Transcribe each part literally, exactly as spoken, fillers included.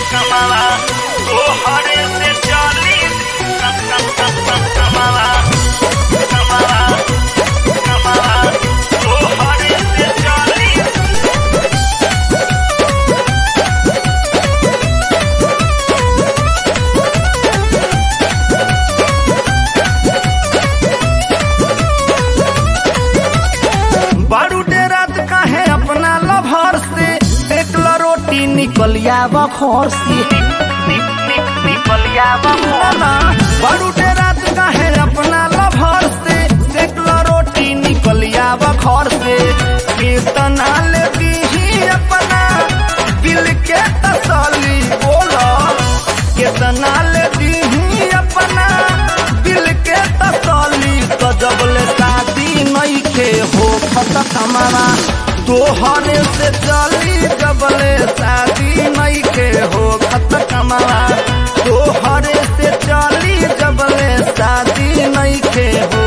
कमावा तोहरे से चली कमावा कमावा कमावा तोहरे से चली बारू डेरात काहे अपना लभर से एकला रोटी निकलिया बखोर से निकलिया ना बारू डेरात काहे अपना लभर से एकला रोटी निकलिया बखोर से कितना ले दीही अपना दिल के तसल्ली बोलो कितना ले दीही अपना दिल के तसल्ली तो जब ले शादी नहीं के हो खत कमावा तोहरे से चली जबले शादी नहीं के हो खत कमावा तोहरे से चली जबले शादी नहीं के हो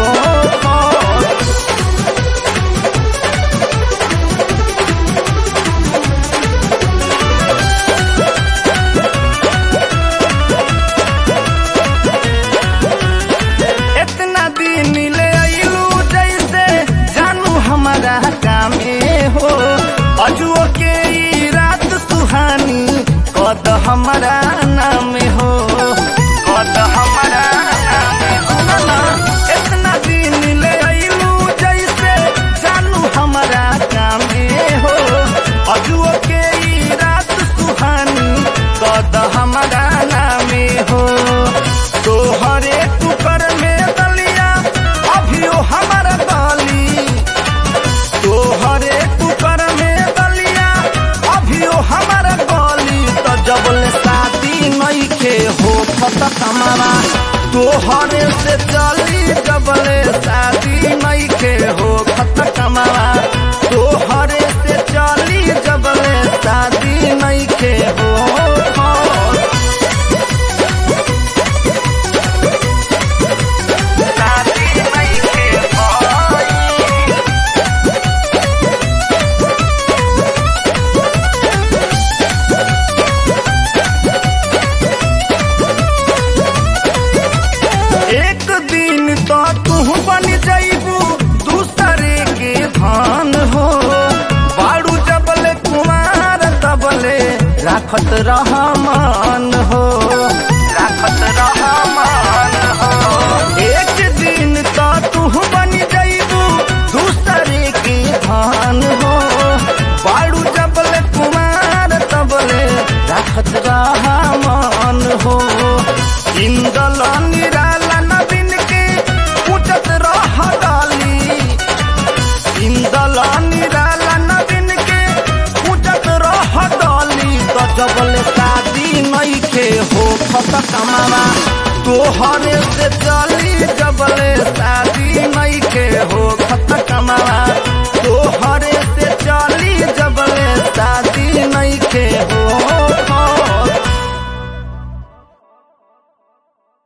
इतना दिन ले आइलू जैसे जानू हमारा कामे हो अजुओ के ई रात सुहानी कद हमारा नाम हो कद हमारा नाम हो ना इतना दिन ले आइलू जैसे जानू हमारा कामे हो अजुओ के ई रात सुहानी कद हमारा नाम हो तोहरे कुकर में दलिया अभियो हमारा दाली तोहरे कुकर में दलिया अभियो हमारा गली तो जबल शादी नहीं के हो खत कमावा तोहरे से चली जबले शादी नहीं के हो खत कमावा तोहरे से चली जबले शादी नहीं के हो शादी नहीं के होई एक दिन तो तू बन जाइबू दूसरे के धान हो बाड़ू जबल कुमार तबले राखत रहमान हो राखत रहमान हो एक दिन तो तू बन जाइबू दूसरे के धान हो बाड़ू जबल कुमार तबले राखत रहमान हो इंदल निराला नवीन के पूछत रह डाली इंदल निराला नवीन के पूछत रह डाली तो जबल शादी नहीं के हो खत कमावा तोहरे से चली जबले शादी नहीं के हो खत कमावा